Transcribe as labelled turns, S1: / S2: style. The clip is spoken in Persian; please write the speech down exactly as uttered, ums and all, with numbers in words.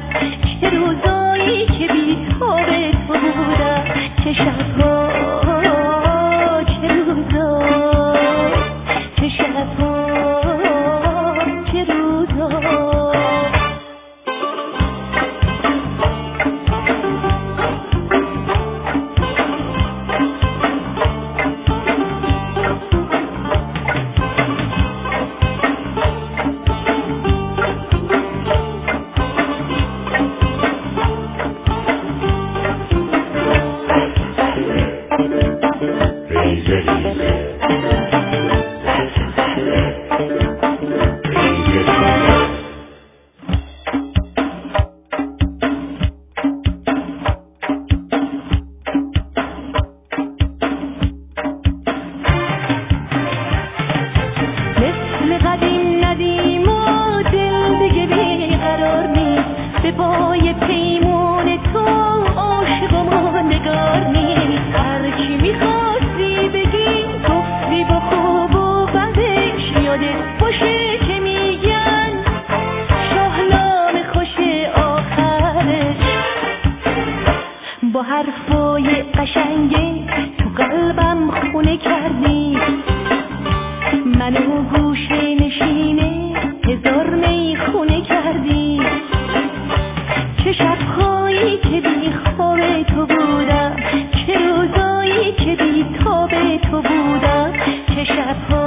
S1: چه روزایی که بی تو به تو بودم، چه شبها چه روزا، چه شبها چه روزا. با حرفای قشنگه تو قلبم خونه کردی، منو گوشه نشینه هزار میخونه کردی. چه شبهایی که بی خواب تو بودم، چه روزایی که بی تاب تو بودم، چه شبهایی